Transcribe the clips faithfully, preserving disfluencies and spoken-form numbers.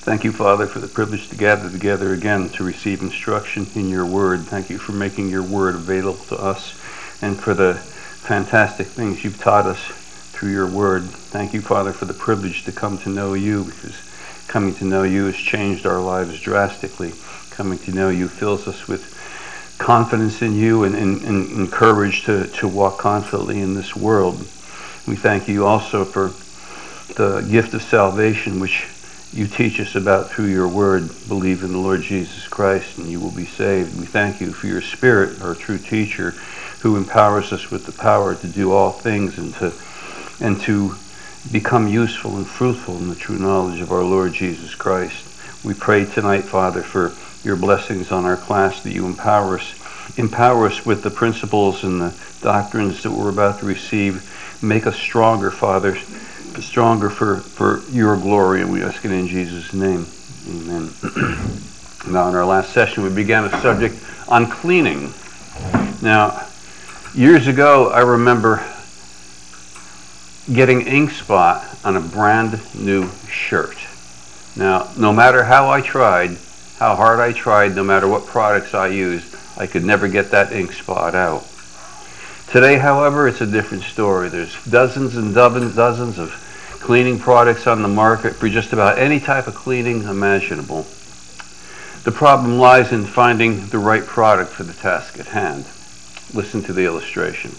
Thank you, Father, for the privilege to gather together again to receive instruction in your word. Thank you for making your word available to us and for the fantastic things you've taught us through your word. Thank you, Father, for the privilege to come to know you, because coming to know you has changed our lives drastically. Coming to know you fills us with confidence in you and, and, and courage to, to walk confidently in this world. We thank you also for the gift of salvation, which you teach us about through your word. Believe in the Lord Jesus Christ and you will be saved. We thank you for your Spirit, our true teacher, who empowers us with the power to do all things and to and to become useful and fruitful in the true knowledge of our Lord Jesus Christ. We pray tonight, Father, for your blessings on our class, that you empower us, empower us with the principles and the doctrines that we're about to receive. Make us stronger, Father, stronger for, for your glory, and we ask it in Jesus' name. Amen. Now, in our last session, we began a subject on cleaning. Now, years ago, I remember getting ink spot on a brand new shirt. Now, no matter how I tried, how hard I tried, no matter what products I used, I could never get that ink spot out. Today, however, it's a different story. There's dozens and dozens, dozens of cleaning products on the market for just about any type of cleaning imaginable. The problem lies in finding the right product for the task at hand. Listen to the illustration.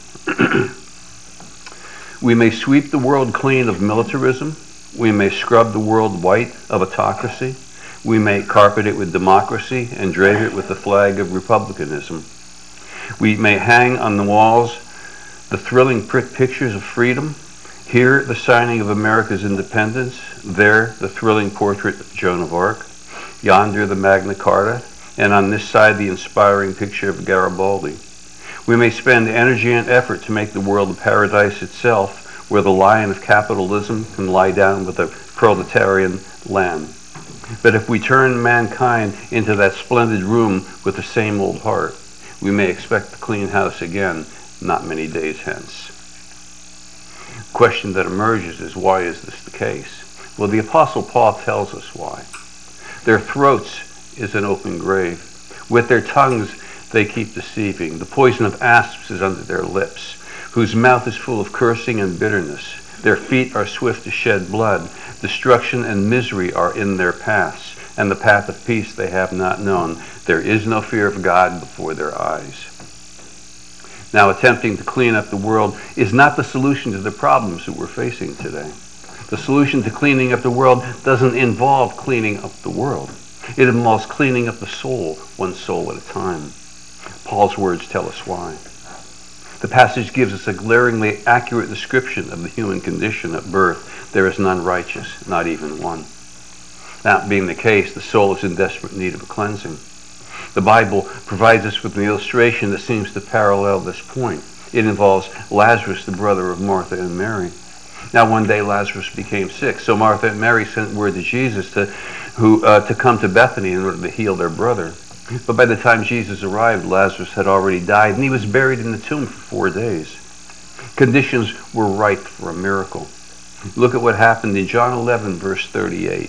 We may sweep the world clean of militarism. We may scrub the world white of autocracy. We may carpet it with democracy and drape it with the flag of republicanism. We may hang on the walls the thrilling pictures of freedom. Here, the signing of America's independence. There, the thrilling portrait of Joan of Arc. Yonder, the Magna Carta. And on this side, the inspiring picture of Garibaldi. We may spend energy and effort to make the world a paradise itself, where the lion of capitalism can lie down with the proletarian lamb. But if we turn mankind into that splendid room with the same old heart, we may expect the clean house again, not many days hence. The question that emerges is, why is this the case? Well, the Apostle Paul tells us why. Their throats is an open grave. With their tongues they keep deceiving. The poison of asps is under their lips, whose mouth is full of cursing and bitterness. Their feet are swift to shed blood. Destruction and misery are in their paths, and the path of peace they have not known. There is no fear of God before their eyes. Now, attempting to clean up the world is not the solution to the problems that we're facing today. The solution to cleaning up the world doesn't involve cleaning up the world. It involves cleaning up the soul, one soul at a time. Paul's words tell us why. The passage gives us a glaringly accurate description of the human condition at birth. There is none righteous, not even one. That being the case, the soul is in desperate need of a cleansing. The Bible provides us with an illustration that seems to parallel this point. It involves Lazarus, the brother of Martha and Mary. Now, one day Lazarus became sick, so Martha and Mary sent word to Jesus to, who, uh, to come to Bethany in order to heal their brother. But by the time Jesus arrived, Lazarus had already died, and he was buried in the tomb for four days. Conditions were ripe for a miracle. Look at what happened in John eleven, verse thirty-eight.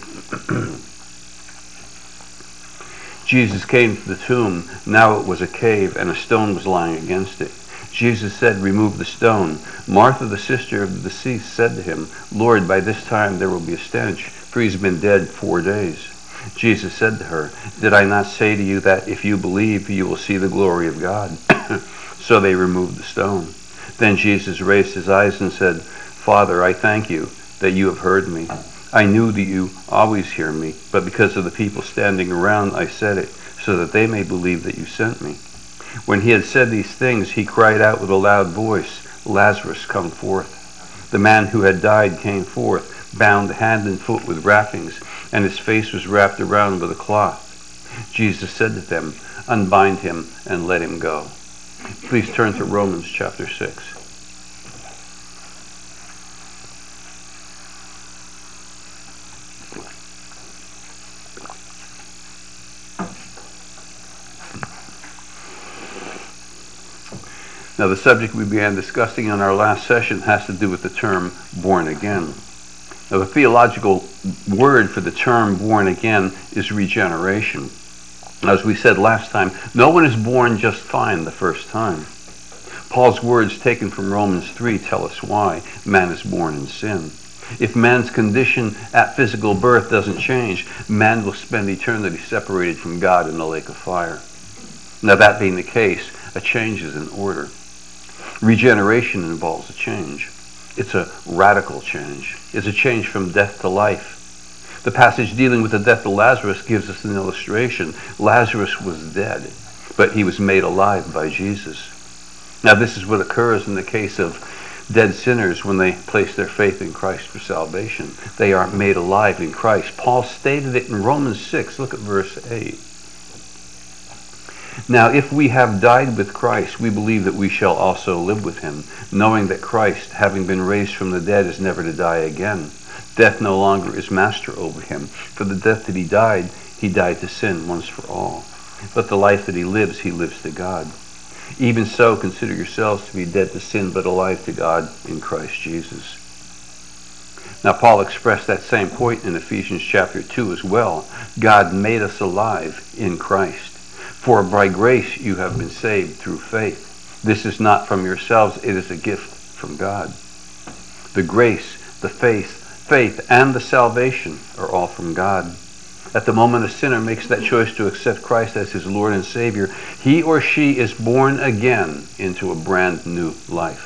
Jesus came to the tomb. Now it was a cave, and a stone was lying against it. Jesus said, "Remove the stone." Martha, the sister of the deceased, said to him, "Lord, by this time there will be a stench, for he's been dead four days." Jesus said to her, "Did I not say to you that if you believe, you will see the glory of God?" So they removed the stone. Then Jesus raised his eyes and said, "Father, I thank you that you have heard me. I knew that you always hear me, but because of the people standing around, I said it, so that they may believe that you sent me." When he had said these things, he cried out with a loud voice, "Lazarus, come forth." The man who had died came forth, bound hand and foot with wrappings, and his face was wrapped around with a cloth. Jesus said to them, "Unbind him and let him go." Please turn to Romans chapter six. Now, the subject we began discussing in our last session has to do with the term born again. Now, the theological word for the term born again is regeneration. As we said last time, no one is born just fine the first time. Paul's words taken from Romans three tell us why man is born in sin. If man's condition at physical birth doesn't change, man will spend eternity separated from God in the lake of fire. Now, that being the case, a change is in order. Regeneration involves a change. It's a radical change. It's a change from death to life. The passage dealing with the death of Lazarus gives us an illustration. Lazarus was dead, but he was made alive by Jesus. Now, this is what occurs in the case of dead sinners when they place their faith in Christ for salvation. They are made alive in Christ. Paul stated it in Romans six. Look at verse eight. Now, if we have died with Christ, we believe that we shall also live with him, knowing that Christ, having been raised from the dead, is never to die again. Death no longer is master over him. For the death that he died, he died to sin once for all. But the life that he lives, he lives to God. Even so, consider yourselves to be dead to sin, but alive to God in Christ Jesus. Now, Paul expressed that same point in Ephesians chapter two as well. God made us alive in Christ. For by grace you have been saved through faith. This is not from yourselves, it is a gift from God. The grace, the faith, faith, and the salvation are all from God. At the moment a sinner makes that choice to accept Christ as his Lord and Savior, he or she is born again into a brand new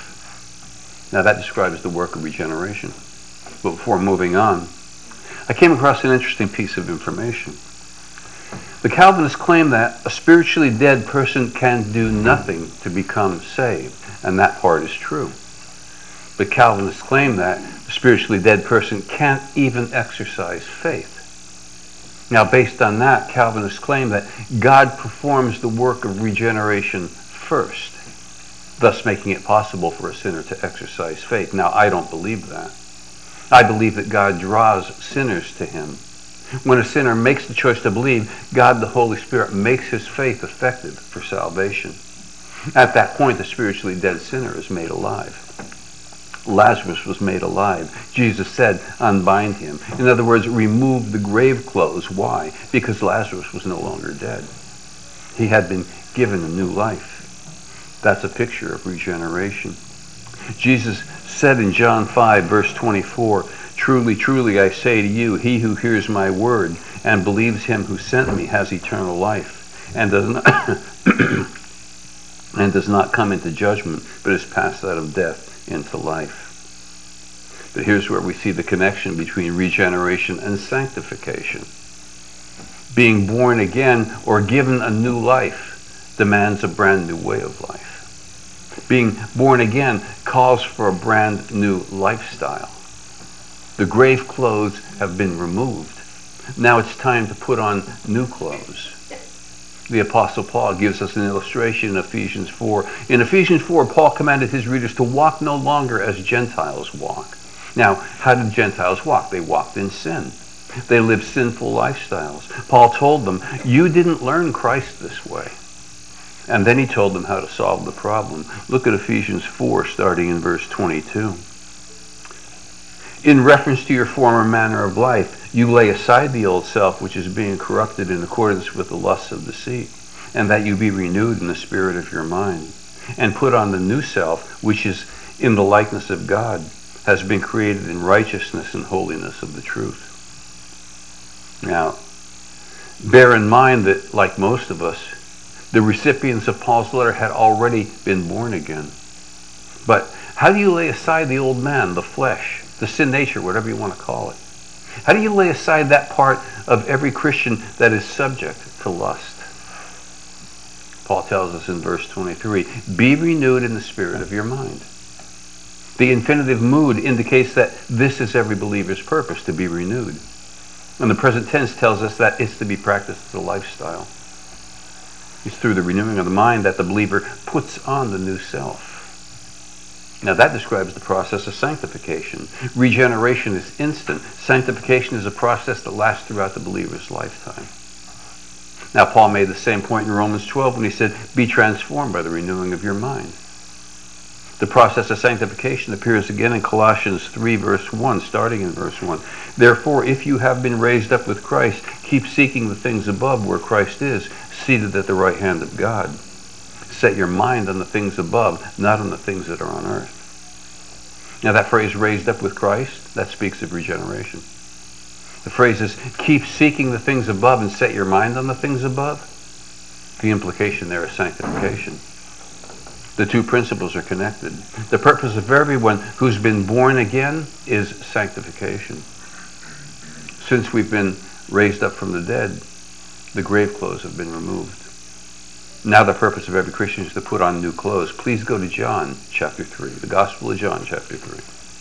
life. Now, that describes the work of regeneration. But before moving on, I came across an interesting piece of information. The Calvinists claim that a spiritually dead person can do nothing to become saved, and that part is true. But Calvinists claim that a spiritually dead person can't even exercise faith. Now, based on that, Calvinists claim that God performs the work of regeneration first, thus making it possible for a sinner to exercise faith. Now, I don't believe that. I believe that God draws sinners to him. When a sinner makes the choice to believe, God the Holy Spirit makes his faith effective for salvation. At that point, the spiritually dead sinner is made alive. Lazarus was made alive. Jesus said, unbind him. In other words, remove the grave clothes. Why? Because Lazarus was no longer dead. He had been given a new life. That's a picture of regeneration. Jesus said in John five, verse twenty-four, truly, truly, I say to you, he who hears my word and believes him who sent me has eternal life, and does not, and does not come into judgment, but is passed out of death into life. But here's where we see the connection between regeneration and sanctification. Being born again or given a new life demands a brand new way of life. Being born again calls for a brand new lifestyle. The grave clothes have been removed. Now it's time to put on new clothes. The Apostle Paul gives us an illustration in Ephesians four. In Ephesians four, Paul commanded his readers to walk no longer as Gentiles walk. Now, how did Gentiles walk? They walked in sin. They lived sinful lifestyles. Paul told them, you didn't learn Christ this way. And then he told them how to solve the problem. Look at Ephesians four, starting in verse twenty-two. In reference to your former manner of life, you lay aside the old self, which is being corrupted in accordance with the lusts of deceit, and that you be renewed in the spirit of your mind, and put on the new self, which is in the likeness of God, has been created in righteousness and holiness of the truth. Now, bear in mind that, like most of us, the recipients of Paul's letter had already been born again. But how do you lay aside the old man, the flesh, the sin nature, whatever you want to call it? How do you lay aside that part of every Christian that is subject to lust? Paul tells us in verse twenty-three, be renewed in the spirit of your mind. The infinitive mood indicates that this is every believer's purpose, to be renewed. And the present tense tells us that it's to be practiced as a lifestyle. It's through the renewing of the mind that the believer puts on the new self. Now, that describes the process of sanctification. Regeneration is instant. Sanctification is a process that lasts throughout the believer's lifetime. Now, Paul made the same point in Romans twelve when he said, be transformed by the renewing of your mind. The process of sanctification appears again in Colossians three, verse one, starting in verse one. Therefore, if you have been raised up with Christ, keep seeking the things above where Christ is, seated at the right hand of God. Set your mind on the things above, not on the things that are on earth. Now that phrase, raised up with Christ, that speaks of regeneration. The phrase is, keep seeking the things above and set your mind on the things above. The implication there is sanctification. The two principles are connected. The purpose of everyone who's been born again is sanctification. Since we've been raised up from the dead, the grave clothes have been removed. Now the purpose of every Christian is to put on new clothes. Please go to John chapter three, the Gospel of John chapter three.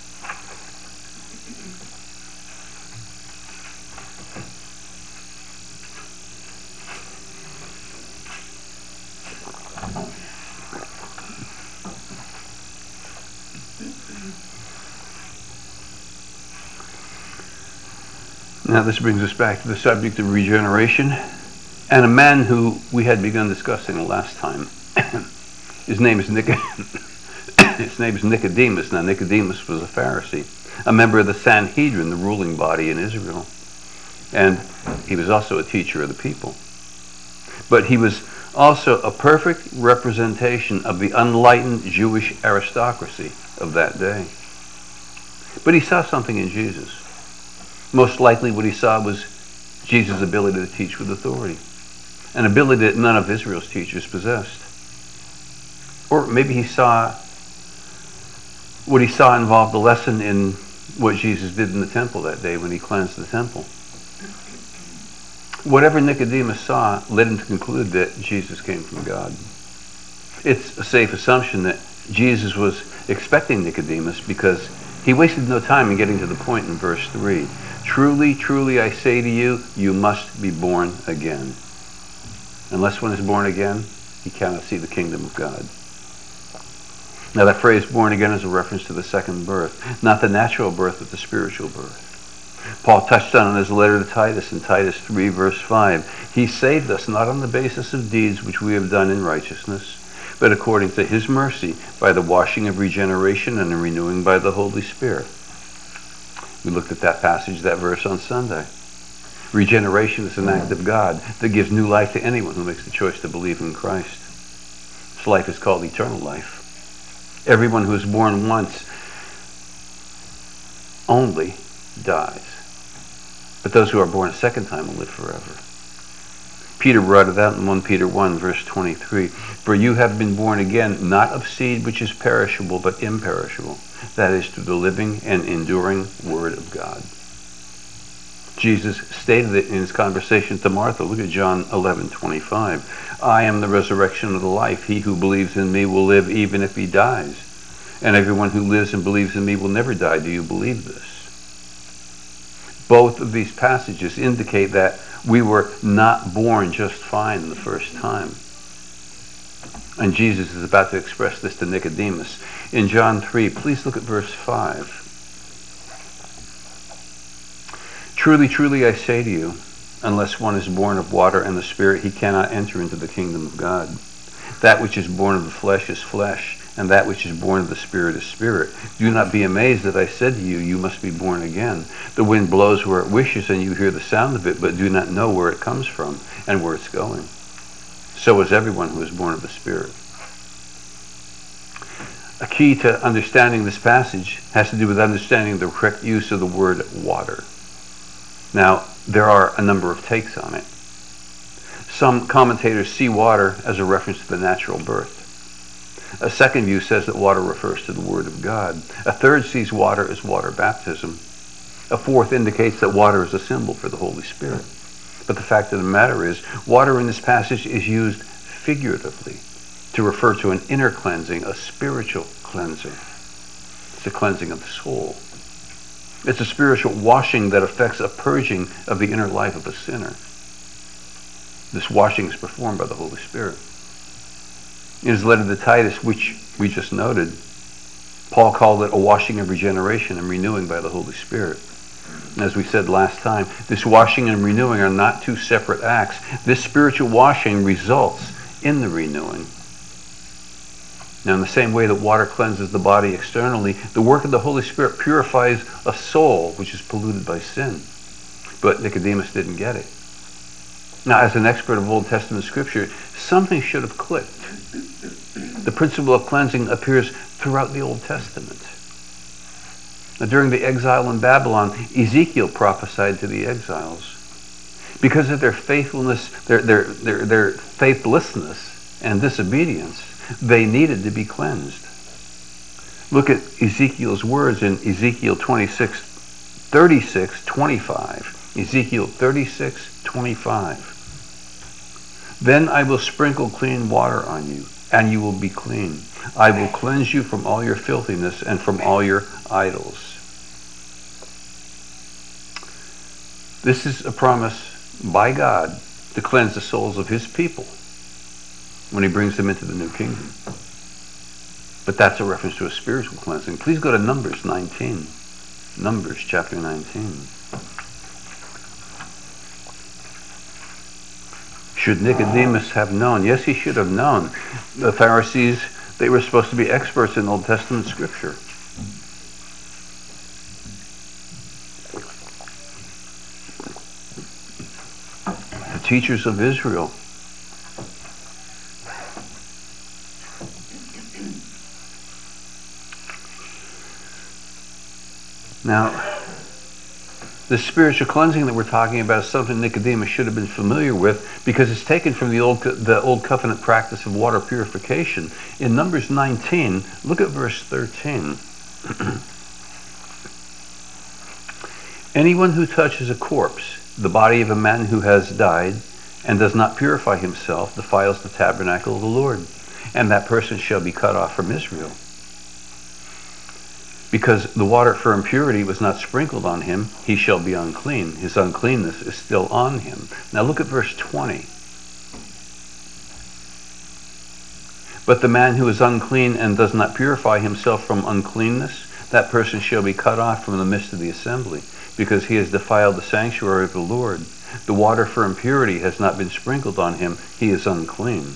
Now this brings us back to the subject of regeneration, and a man who we had begun discussing the last time. His name is Nic- His name is Nicodemus. Now Nicodemus was a Pharisee, a member of the Sanhedrin, the ruling body in Israel, and he was also a teacher of the people. But he was also a perfect representation of the unenlightened Jewish aristocracy of that day. But he saw something in Jesus. Most likely what he saw was Jesus' ability to teach with authority, an ability that none of Israel's teachers possessed. Or maybe he saw, what he saw involved a lesson in what Jesus did in the temple that day when he cleansed the temple. Whatever Nicodemus saw led him to conclude that Jesus came from God. It's a safe assumption that Jesus was expecting Nicodemus because he wasted no time in getting to the point in verse three. Truly, truly, I say to you, you must be born again. Unless one is born again, he cannot see the kingdom of God. Now that phrase, born again, is a reference to the second birth, not the natural birth, but the spiritual birth. Paul touched on it in his letter to Titus in Titus three, verse five. He saved us not on the basis of deeds which we have done in righteousness, but according to his mercy, by the washing of regeneration and the renewing by the Holy Spirit. We looked at that passage, that verse on Sunday. Regeneration is an act of God that gives new life to anyone who makes the choice to believe in Christ. This life is called eternal life. Everyone who is born once only dies. But those who are born a second time will live forever. Peter brought it out in First Peter one, verse twenty-three. For you have been born again, not of seed which is perishable, but imperishable. That is, through the living and enduring Word of God. Jesus stated it in his conversation to Martha. Look at John eleven, twenty-five. I am the resurrection of the life. He who believes in me will live even if he dies. And everyone who lives and believes in me will never die. Do you believe this? Both of these passages indicate that we were not born just fine the first time. And Jesus is about to express this to Nicodemus. In John three, please look at verse five. Truly, truly, I say to you, unless one is born of water and the Spirit, he cannot enter into the kingdom of God. That which is born of the flesh is flesh, and that which is born of the Spirit is spirit. Do not be amazed that I said to you, you must be born again. The wind blows where it wishes, and you hear the sound of it, but do not know where it comes from and where it's going. So is everyone who is born of the Spirit. A key to understanding this passage has to do with understanding the correct use of the word water. Now, there are a number of takes on it. Some commentators see water as a reference to the natural birth. A second view says that water refers to the Word of God. A third sees water as water baptism. A fourth indicates that water is a symbol for the Holy Spirit. But the fact of the matter is, water in this passage is used figuratively to refer to an inner cleansing, a spiritual cleansing. It's a cleansing of the soul. It's a spiritual washing that affects a purging of the inner life of a sinner. This washing is performed by the Holy Spirit. In his letter to Titus, which we just noted, Paul called it a washing of regeneration and renewing by the Holy Spirit. And as we said last time, this washing and renewing are not two separate acts. This spiritual washing results in the renewing. Now, in the same way that water cleanses the body externally, the work of the Holy Spirit purifies a soul which is polluted by sin. But Nicodemus didn't get it. Now, as an expert of Old Testament scripture, something should have clicked. The principle of cleansing appears throughout the Old Testament. Now, during the exile in Babylon, Ezekiel prophesied to the exiles. Because of their faithfulness, their, their, their, their faithlessness and disobedience, they needed to be cleansed. Look at Ezekiel's words in Ezekiel twenty-six, thirty-six, twenty-five. Ezekiel thirty-six, twenty-five. Then I will sprinkle clean water on you, and you will be clean. I will cleanse you from all your filthiness and from all your idols. This is a promise by God to cleanse the souls of his people when he brings them into the new kingdom. But that's a reference to a spiritual cleansing. Please go to Numbers nineteen. Numbers chapter nineteen. Should Nicodemus have known? Yes, he should have known. The Pharisees, they were supposed to be experts in Old Testament scripture. The teachers of Israel. Now, the spiritual cleansing that we're talking about is something Nicodemus should have been familiar with, because it's taken from the old the old covenant practice of water purification. In Numbers nineteen, look at verse thirteen. Anyone who touches a corpse, the body of a man who has died, and does not purify himself, defiles the tabernacle of the Lord, and that person shall be cut off from Israel. Because the water for impurity was not sprinkled on him, he shall be unclean. His uncleanness is still on him. Now look at verse twenty. But the man who is unclean and does not purify himself from uncleanness, that person shall be cut off from the midst of the assembly, because he has defiled the sanctuary of the Lord. The water for impurity has not been sprinkled on him. He is unclean.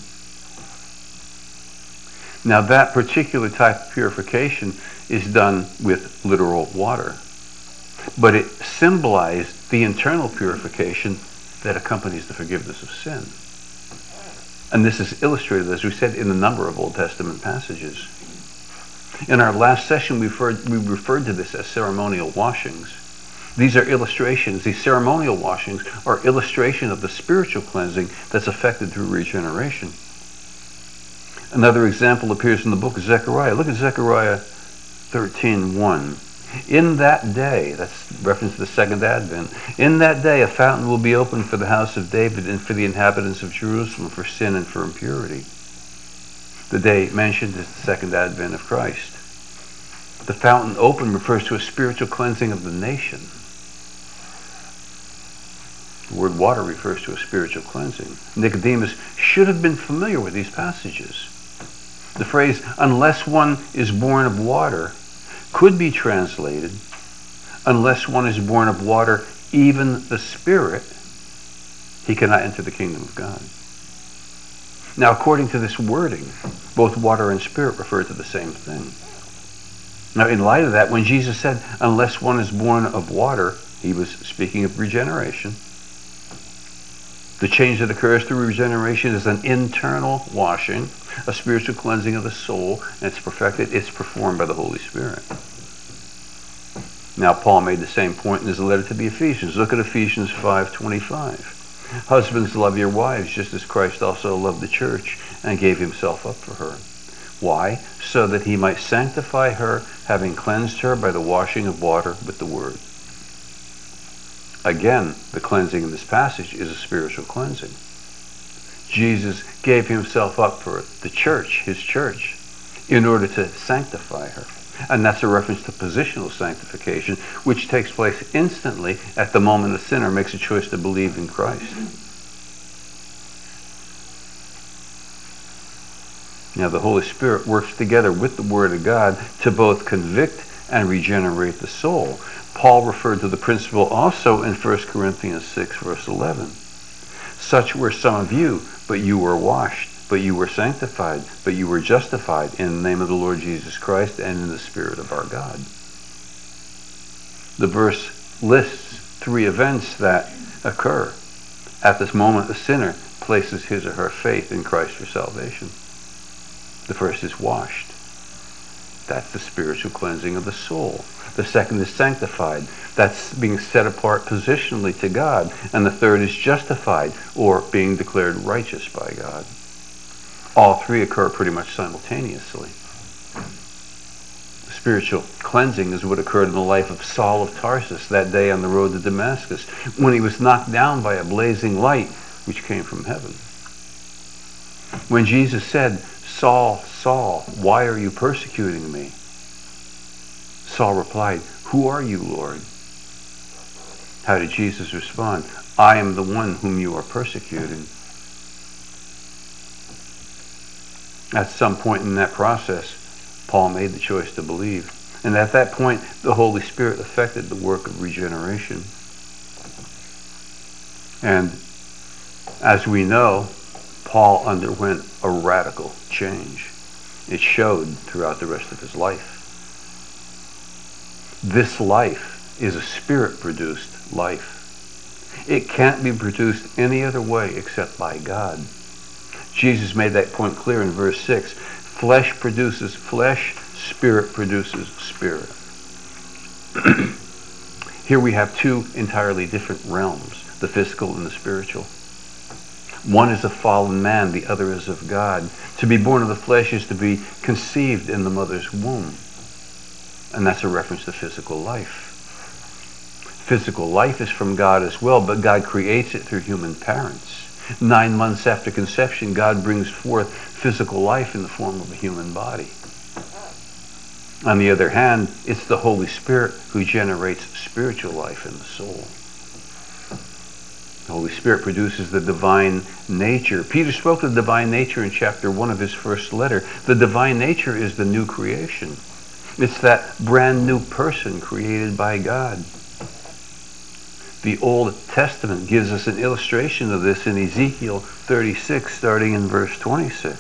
Now that particular type of purification is done with literal water. But it symbolized the internal purification that accompanies the forgiveness of sin. And this is illustrated, as we said, in a number of Old Testament passages. In our last session, we referred, we referred to this as ceremonial washings. These are illustrations. These ceremonial washings are illustration of the spiritual cleansing that's effected through regeneration. Another example appears in the book of Zechariah. Look at Zechariah thirteen one. In that day, that's reference to the second advent, in that day a fountain will be opened for the house of David and for the inhabitants of Jerusalem for sin and for impurity. The day mentioned is the second advent of Christ. The fountain open refers to a spiritual cleansing of the nation. The word water refers to a spiritual cleansing. Nicodemus should have been familiar with these passages. The phrase, unless one is born of water, could be translated, unless one is born of water, even the Spirit, he cannot enter the kingdom of God. Now, according to this wording, both water and Spirit refer to the same thing. Now, in light of that, when Jesus said, unless one is born of water, he was speaking of regeneration. The change that occurs through regeneration is an internal washing, a spiritual cleansing of the soul, and it's perfected, it's performed by the Holy Spirit. Now, Paul made the same point in his letter to the Ephesians. Look at Ephesians five twenty-five. Husbands, love your wives, just as Christ also loved the church and gave himself up for her. Why? So that he might sanctify her, having cleansed her by the washing of water with the word. Again, the cleansing in this passage is a spiritual cleansing. Jesus gave himself up for the church, his church, in order to sanctify her. And that's a reference to positional sanctification, which takes place instantly at the moment a sinner makes a choice to believe in Christ. Now, the Holy Spirit works together with the Word of God to both convict and regenerate the soul. Paul referred to the principle also in First Corinthians six, verse eleven. Such were some of you, but you were washed, but you were sanctified, but you were justified in the name of the Lord Jesus Christ and in the Spirit of our God. The verse lists three events that occur at this moment a sinner places his or her faith in Christ for salvation. The first is washed. That's the spiritual cleansing of the soul. The second is sanctified. That's being set apart positionally to God. And the third is justified, or being declared righteous by God. All three occur pretty much simultaneously. Spiritual cleansing is what occurred in the life of Saul of Tarsus that day on the road to Damascus, when he was knocked down by a blazing light which came from heaven. When Jesus said, "Saul, Saul, why are you persecuting me?" Saul replied, "Who are you, Lord?" How did Jesus respond? "I am the one whom you are persecuting." At some point in that process, Paul made the choice to believe. And at that point, the Holy Spirit effected the work of regeneration. And as we know, Paul underwent a radical change. It showed throughout the rest of his life. This life is a Spirit-produced life. It can't be produced any other way except by God. Jesus made that point clear in verse six. Flesh produces flesh, Spirit produces spirit. Here we have two entirely different realms, the physical and the spiritual. One is a fallen man, the other is of God. To be born of the flesh is to be conceived in the mother's womb. And that's a reference to physical life. Physical life is from God as well, but God creates it through human parents. Nine months after conception, God brings forth physical life in the form of a human body. On the other hand, it's the Holy Spirit who generates spiritual life in the soul. The Holy Spirit produces the divine nature. Peter spoke of the divine nature in chapter one of his first letter. The divine nature is the new creation. It's that brand new person created by God. The Old Testament gives us an illustration of this in Ezekiel thirty-six, starting in verse twenty-six.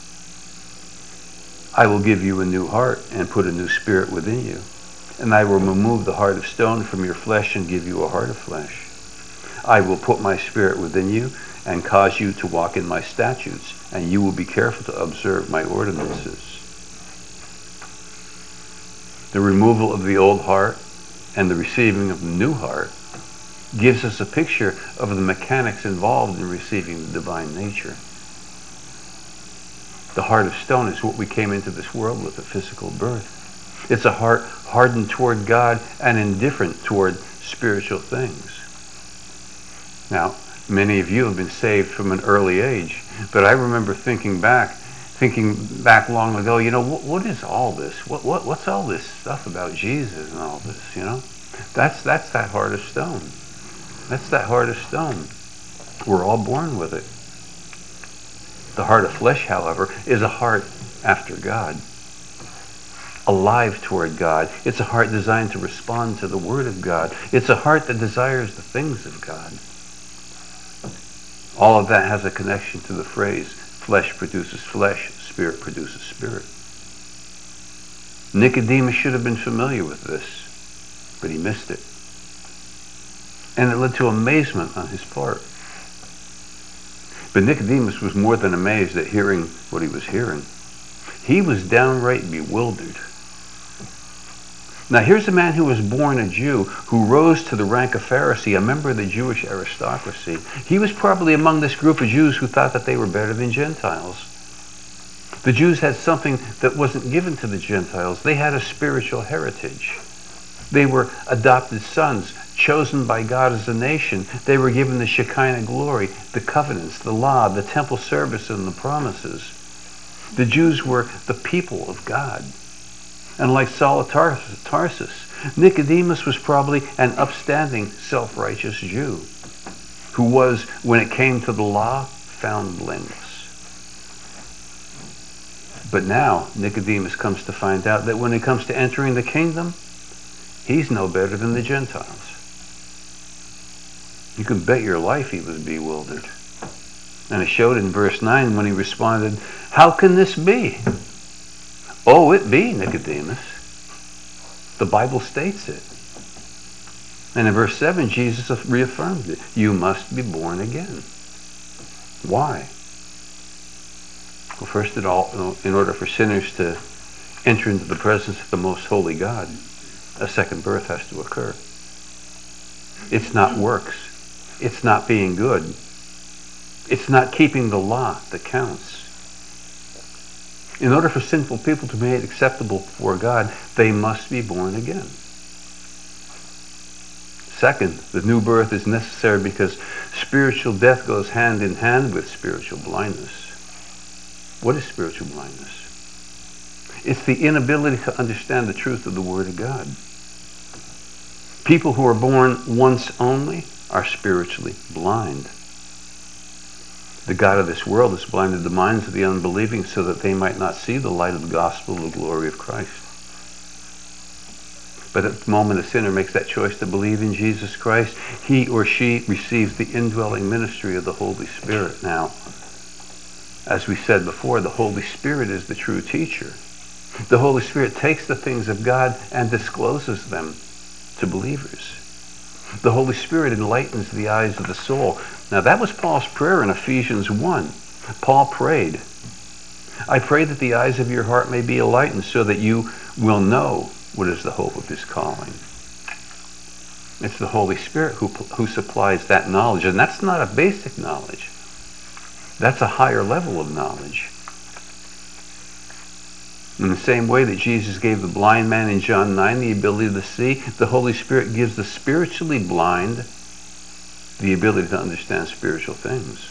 I will give you a new heart and put a new spirit within you. And I will remove the heart of stone from your flesh and give you a heart of flesh. I will put my spirit within you and cause you to walk in my statutes, and you will be careful to observe my ordinances. The removal of the old heart and the receiving of the new heart gives us a picture of the mechanics involved in receiving the divine nature. The heart of stone is what we came into this world with, a physical birth. It's a heart hardened toward God and indifferent toward spiritual things. Now, many of you have been saved from an early age, but I remember thinking back, thinking back long ago, you know, what, what is all this? What, what, what's all this stuff about Jesus and all this, you know? That's, that's that heart of stone. That's that heart of stone. We're all born with it. The heart of flesh, however, is a heart after God. Alive toward God. It's a heart designed to respond to the Word of God. It's a heart that desires the things of God. All of that has a connection to the phrase, flesh produces flesh, spirit produces spirit. Nicodemus should have been familiar with this, but he missed it. And it led to amazement on his part. But Nicodemus was more than amazed at hearing what he was hearing. He was downright bewildered. Now here's a man who was born a Jew, who rose to the rank of Pharisee, a member of the Jewish aristocracy. He was probably among this group of Jews who thought that they were better than Gentiles. The Jews had something that wasn't given to the Gentiles. They had a spiritual heritage. They were adopted sons, chosen by God as a nation. They were given the Shekinah glory, the covenants, the law, the temple service, and the promises. The Jews were the people of God. And like Saul of Tarsus, Nicodemus was probably an upstanding, self-righteous Jew who was, when it came to the law, found blameless. But now Nicodemus comes to find out that when it comes to entering the kingdom, he's no better than the Gentiles. You can bet your life he was bewildered. And it showed in verse nine when he responded, "How can this be?" "Oh, it be, Nicodemus. The Bible states it." And in verse seven, Jesus reaffirmed it. You must be born again. Why? Well, first of all, in order for sinners to enter into the presence of the most holy God, a second birth has to occur. It's not works. It's not being good. It's not keeping the law that counts. In order for sinful people to be made acceptable before God, they must be born again. Second, the new birth is necessary because spiritual death goes hand in hand with spiritual blindness. What is spiritual blindness? It's the inability to understand the truth of the Word of God. People who are born once only are spiritually blind. The God of this world has blinded the minds of the unbelieving so that they might not see the light of the gospel of the glory of Christ. But at the moment a sinner makes that choice to believe in Jesus Christ, he or she receives the indwelling ministry of the Holy Spirit. Now, as we said before, the Holy Spirit is the true teacher. The Holy Spirit takes the things of God and discloses them to believers. The Holy Spirit enlightens the eyes of the soul. Now that was Paul's prayer in Ephesians one. Paul prayed, "I pray that the eyes of your heart may be enlightened so that you will know what is the hope of his calling." It's the Holy Spirit who, who supplies that knowledge. And that's not a basic knowledge. That's a higher level of knowledge. In the same way that Jesus gave the blind man in John nine the ability to see, the Holy Spirit gives the spiritually blind the ability to understand spiritual things.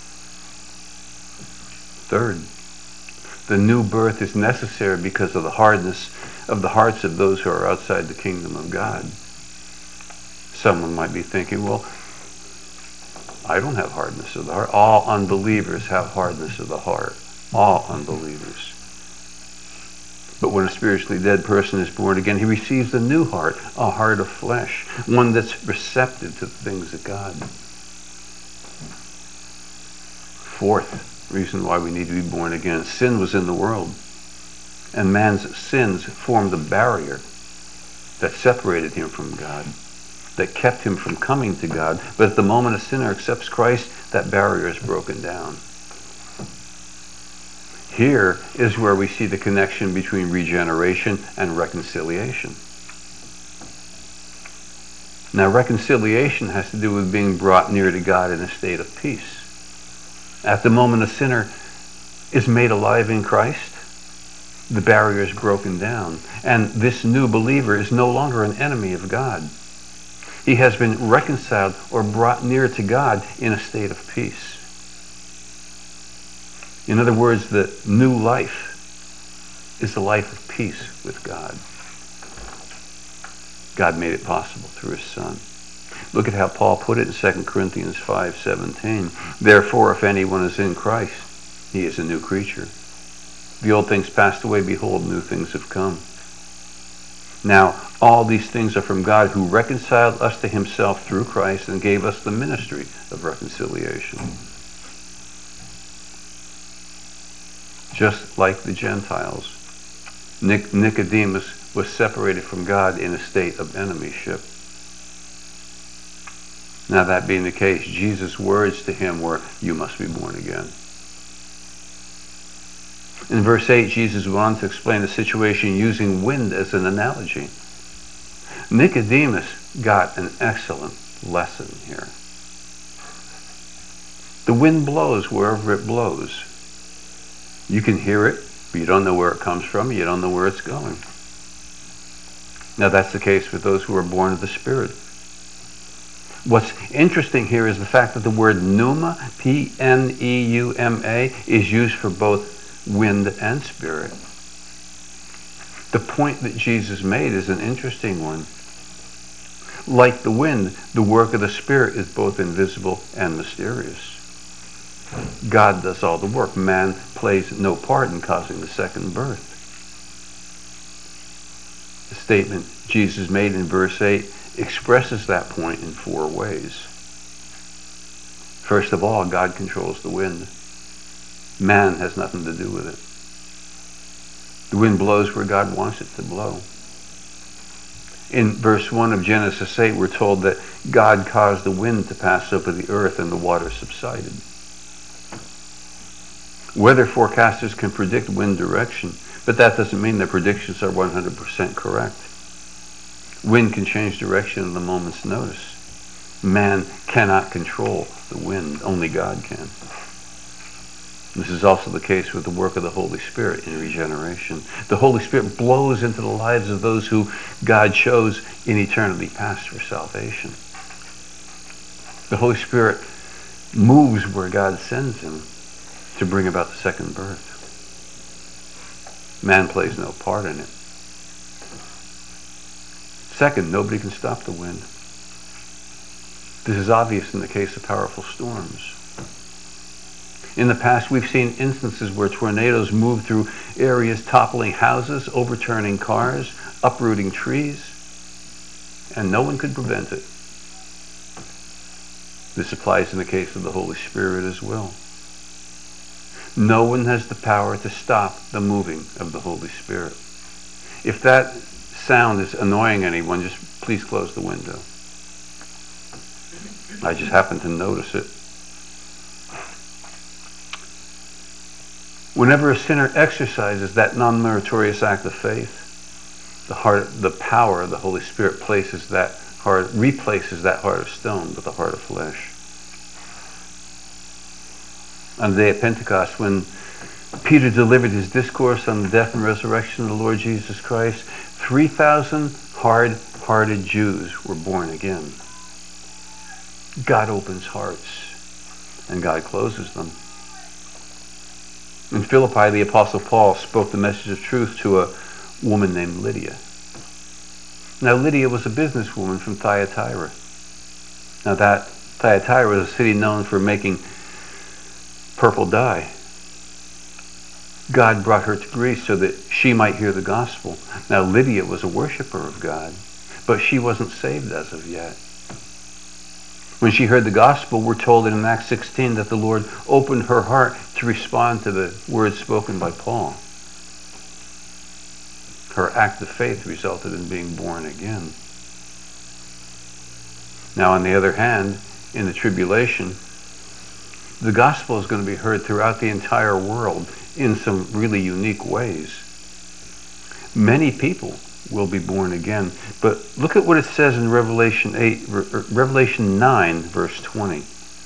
Third, the new birth is necessary because of the hardness of the hearts of those who are outside the kingdom of God. Someone might be thinking, well, I don't have hardness of the heart. All unbelievers have hardness of the heart. All unbelievers. But when a spiritually dead person is born again, he receives a new heart, a heart of flesh, one that's receptive to the things of God. Fourth reason why we need to be born again. Sin was in the world, and man's sins formed a barrier that separated him from God, that kept him from coming to God. But at the moment a sinner accepts Christ, that barrier is broken down. Here is where we see the connection between regeneration and reconciliation. Now, reconciliation has to do with being brought near to God in a state of peace. At the moment a sinner is made alive in Christ, the barrier is broken down, and this new believer is no longer an enemy of God. He has been reconciled or brought near to God in a state of peace. In other words, the new life is the life of peace with God. God made it possible through his Son. Look at how Paul put it in Second Corinthians five seventeen. Therefore, if anyone is in Christ, he is a new creature. The old things passed away, behold, new things have come. Now, all these things are from God, who reconciled us to himself through Christ and gave us the ministry of reconciliation. Just like the Gentiles, Nic- Nicodemus was separated from God in a state of enemyship. Now, that being the case, Jesus' words to him were, "You must be born again." In verse eight, Jesus went on to explain the situation using wind as an analogy. Nicodemus got an excellent lesson here. The wind blows wherever it blows. You can hear it, but you don't know where it comes from. You don't know where it's going. Now, that's the case with those who are born of the Spirit. What's interesting here is the fact that the word pneuma, P N E U M A, is used for both wind and spirit. The point that Jesus made is an interesting one. Like the wind, the work of the Spirit is both invisible and mysterious. God does all the work. Man plays no part in causing the second birth. The statement Jesus made in verse eight expresses that point in four ways. First of all, God controls the wind. Man has nothing to do with it. The wind blows where God wants it to blow. In verse one of Genesis eight, we're told that God caused the wind to pass over the earth and the water subsided. Weather forecasters can predict wind direction, but that doesn't mean their predictions are one hundred percent correct. Wind can change direction at a moment's notice. Man cannot control the wind. Only God can. This is also the case with the work of the Holy Spirit in regeneration. The Holy Spirit blows into the lives of those who God chose in eternity past for salvation. The Holy Spirit moves where God sends him to bring about the second birth. Man plays no part in it. Second, nobody can stop the wind. This is obvious in the case of powerful storms. In the past, we've seen instances where tornadoes move through areas, toppling houses, overturning cars, uprooting trees, and no one could prevent it. This applies in the case of the Holy Spirit as well. No one has the power to stop the moving of the Holy Spirit. If that sound is annoying anyone, just please close the window. I just happen to notice it. Whenever a sinner exercises that non-meritorious act of faith, the heart, the power of the Holy Spirit places that heart, replaces that heart of stone with a heart of flesh. On the day of Pentecost, when Peter delivered his discourse on the death and resurrection of the Lord Jesus Christ, three thousand hard-hearted Jews were born again. God opens hearts, and God closes them. In Philippi, the Apostle Paul spoke the message of truth to a woman named Lydia. Now, Lydia was a businesswoman from Thyatira. Now, that Thyatira was a city known for making purple dye. God brought her to Greece so that she might hear the gospel. Now, Lydia was a worshiper of God, but she wasn't saved as of yet. When she heard the gospel, we're told in Acts sixteen that the Lord opened her heart to respond to the words spoken by Paul. Her act of faith resulted in being born again. Now, on the other hand, in the tribulation, the gospel is going to be heard throughout the entire world in some really unique ways. Many people will be born again. But look at what it says in Revelation eight, Revelation nine, verse twenty.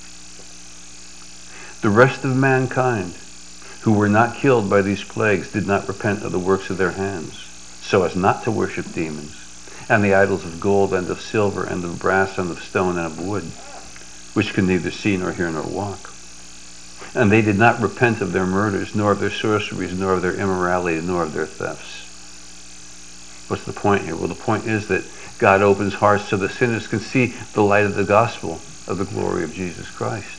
The rest of mankind who were not killed by these plagues did not repent of the works of their hands, so as not to worship demons, and the idols of gold and of silver and of brass and of stone and of wood, which can neither see nor hear nor walk. And they did not repent of their murders, nor of their sorceries, nor of their immorality, nor of their thefts. What's the point here? Well, the point is that God opens hearts so the sinners can see the light of the gospel of the glory of Jesus Christ.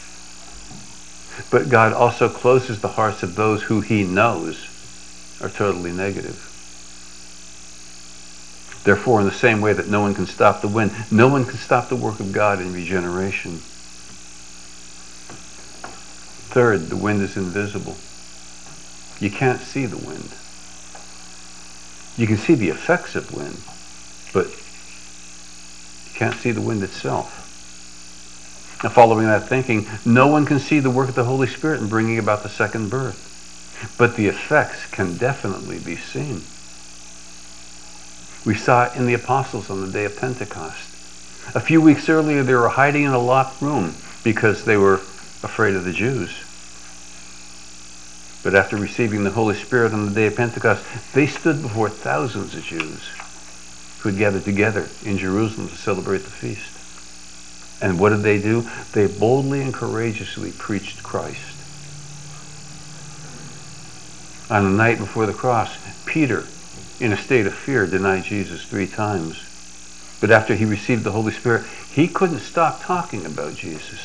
But God also closes the hearts of those who he knows are totally negative. Therefore, in the same way that no one can stop the wind, no one can stop the work of God in regeneration. Third, the wind is invisible. You can't see the wind. You can see the effects of wind, but you can't see the wind itself. Now, following that thinking, no one can see the work of the Holy Spirit in bringing about the second birth, but the effects can definitely be seen. We saw it in the apostles on the day of Pentecost. A few weeks earlier, they were hiding in a locked room because they were afraid of the Jews. But after receiving the Holy Spirit on the day of Pentecost, they stood before thousands of Jews who had gathered together in Jerusalem to celebrate the feast. And what did they do? They boldly and courageously preached Christ. On the night before the cross, Peter, in a state of fear, denied Jesus three times. But after he received the Holy Spirit, he couldn't stop talking about Jesus.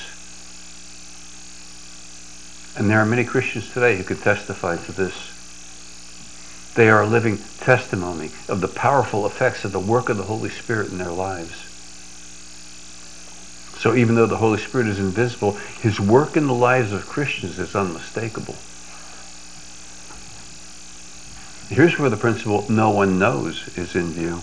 And there are many Christians today who could testify to this. They are a living testimony of the powerful effects of the work of the Holy Spirit in their lives. So even though the Holy Spirit is invisible, his work in the lives of Christians is unmistakable. Here's where the principle no one knows is in view.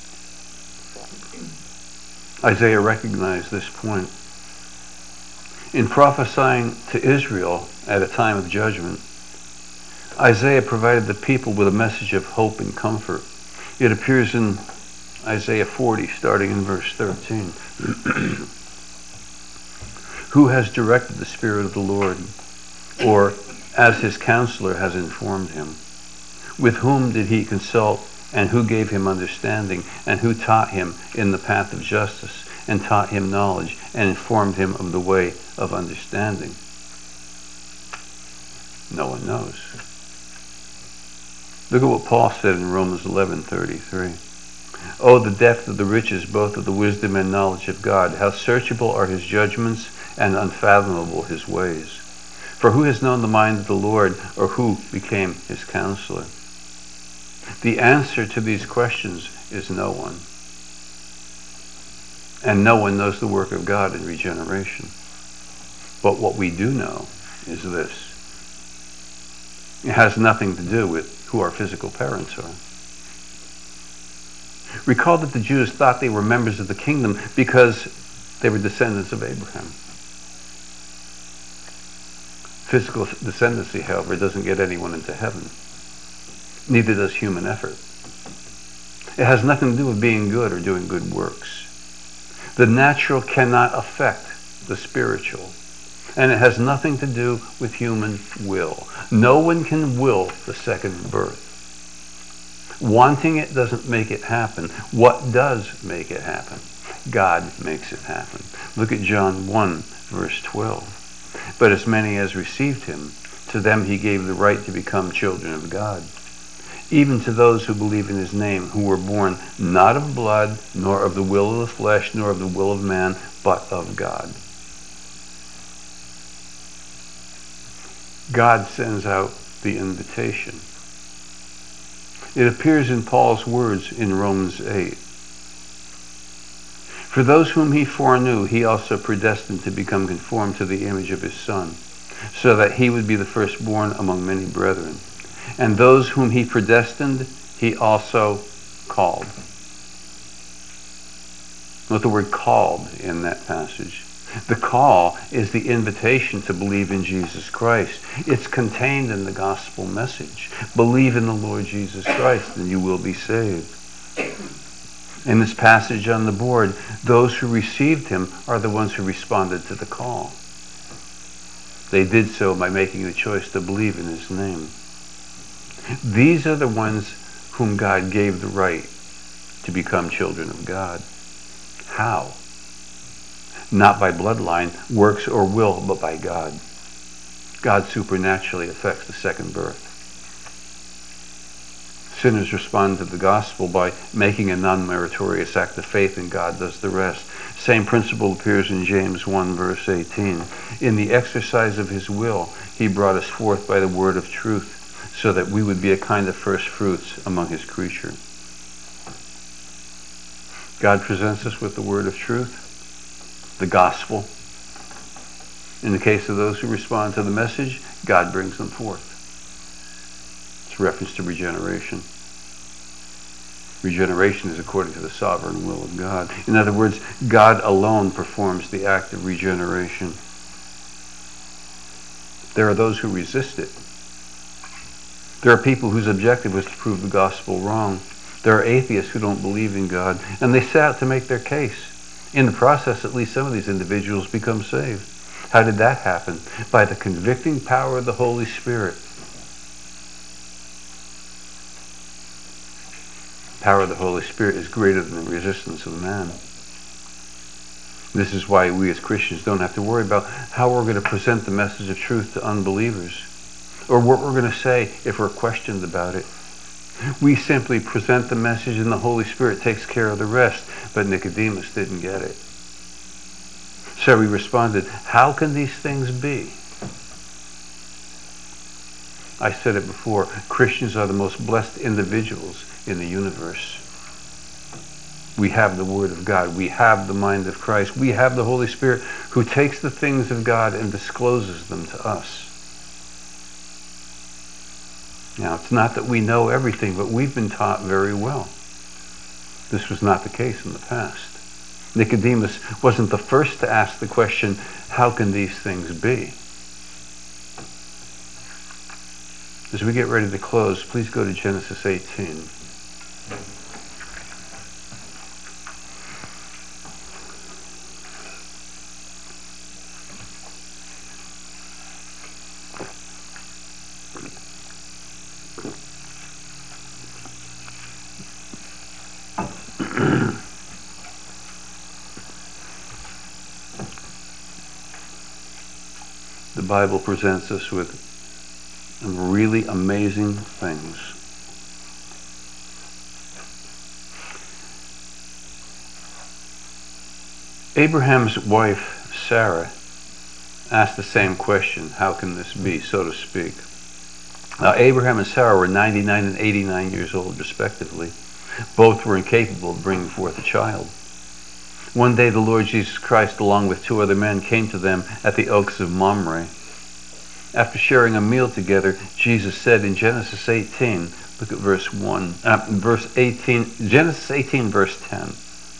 Isaiah recognized this point. In prophesying to Israel at a time of judgment, Isaiah provided the people with a message of hope and comfort. It appears in Isaiah forty, starting in verse thirteen. Who has directed the Spirit of the Lord, or as his counselor has informed him? With whom did he consult, and who gave him understanding, and who taught him in the path of justice, and taught him knowledge, and informed him of the way of understanding? No one knows. Look at what Paul said in Romans eleven thirty-three. Oh, the depth of the riches, both of the wisdom and knowledge of God. How searchable are his judgments and unfathomable his ways. For who has known the mind of the Lord, or who became his counselor? The answer to these questions is no one. And no one knows the work of God in regeneration. But what we do know is this. It has nothing to do with who our physical parents are. Recall that the Jews thought they were members of the kingdom because they were descendants of Abraham. Physical descendancy, however, doesn't get anyone into heaven. Neither does human effort. It has nothing to do with being good or doing good works. The natural cannot affect the spiritual. And it has nothing to do with human will. No one can will the second birth. Wanting it doesn't make it happen. What does make it happen? God makes it happen. Look at John one, verse twelve. But as many as received him, to them he gave the right to become children of God, even to those who believe in his name, who were born not of blood, nor of the will of the flesh, nor of the will of man, but of God. God sends out the invitation. It appears in Paul's words in Romans eight. For those whom he foreknew, he also predestined to become conformed to the image of his Son, so that he would be the firstborn among many brethren. And those whom he predestined, he also called. Note the word called in that passage. The call is the invitation to believe in Jesus Christ. It's contained in the gospel message. Believe in the Lord Jesus Christ and you will be saved. In this passage on the board, those who received him are the ones who responded to the call. They did so by making the choice to believe in his name. These are the ones whom God gave the right to become children of God. How? Not by bloodline, works, or will, but by God. God supernaturally affects the second birth. Sinners respond to the gospel by making a non-meritorious act of faith, and God does the rest. Same principle appears in James one, verse eighteen. In the exercise of his will, he brought us forth by the word of truth, so that we would be a kind of first fruits among his creature. God presents us with the word of truth, the gospel. In the case of those who respond to the message, God brings them forth. It's a reference to regeneration. Regeneration is according to the sovereign will of God. In other words, God alone performs the act of regeneration. There are those who resist it. There are people whose objective was to prove the gospel wrong. There are atheists who don't believe in God, and they set out to make their case. In the process, at least some of these individuals become saved. How did that happen? By the convicting power of the Holy Spirit. The power of the Holy Spirit is greater than the resistance of man. This is why we as Christians don't have to worry about how we're going to present the message of truth to unbelievers, or what we're going to say if we're questioned about it. We simply present the message and the Holy Spirit takes care of the rest. But Nicodemus didn't get it. So he responded, how can these things be? I said it before, Christians are the most blessed individuals in the universe. We have the Word of God. We have the mind of Christ. We have the Holy Spirit who takes the things of God and discloses them to us. Now, it's not that we know everything, but we've been taught very well. This was not the case in the past. Nicodemus wasn't the first to ask the question, how can these things be? As we get ready to close, please go to Genesis eighteen. The Bible presents us with some really amazing things. Abraham's wife, Sarah, asked the same question, how can this be, so to speak? Now, Abraham and Sarah were ninety-nine and eighty-nine years old, respectively. Both were incapable of bringing forth a child. One day the Lord Jesus Christ, along with two other men, came to them at the Oaks of Mamre. After sharing a meal together, Jesus said in Genesis eighteen, look at verse one, uh, verse eighteen, Genesis eighteen, verse ten.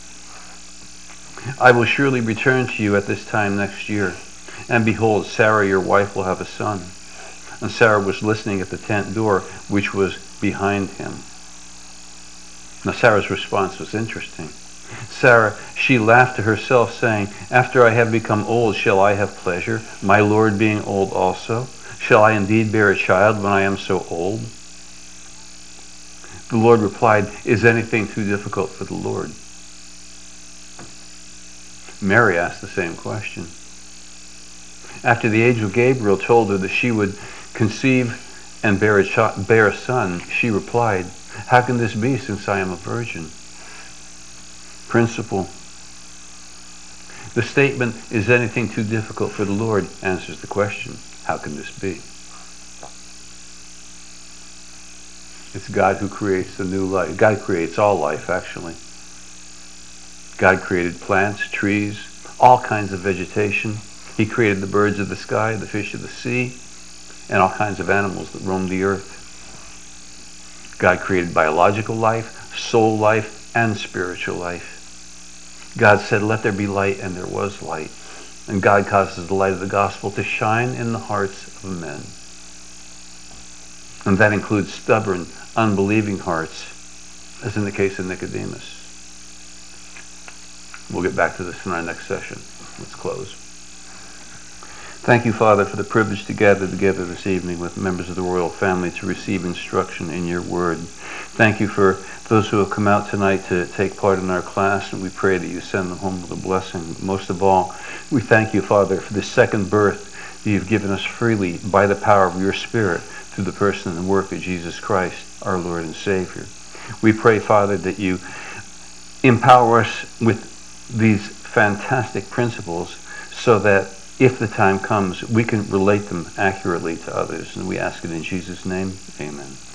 I will surely return to you at this time next year, and behold, Sarah your wife will have a son. And Sarah was listening at the tent door, which was behind him. Now Sarah's response was interesting. Sarah, she laughed to herself, saying, after I have become old, shall I have pleasure, my Lord being old also? Shall I indeed bear a child when I am so old? The Lord replied, is anything too difficult for the Lord? Mary asked the same question. After the angel Gabriel told her that she would conceive and bear a, ch- bear a son, she replied, how can this be since I am a virgin? Principle. The statement, is anything too difficult for the Lord, answers the question, how can this be? It's God who creates the new life. God creates all life, actually. God created plants, trees, all kinds of vegetation. He created the birds of the sky, the fish of the sea, and all kinds of animals that roam the earth. God created biological life, soul life, and spiritual life. God said, let there be light, and there was light. And God causes the light of the gospel to shine in the hearts of men. And that includes stubborn, unbelieving hearts, as in the case of Nicodemus. We'll get back to this in our next session. Let's close. Thank you, Father, for the privilege to gather together this evening with members of the royal family to receive instruction in your word. Thank you for those who have come out tonight to take part in our class, and we pray that you send them home with a blessing. Most of all, we thank you, Father, for the second birth that you've given us freely by the power of your Spirit through the person and work of Jesus Christ, our Lord and Savior. We pray, Father, that you empower us with these fantastic principles so that if the time comes, we can relate them accurately to others. And we ask it in Jesus' name. Amen.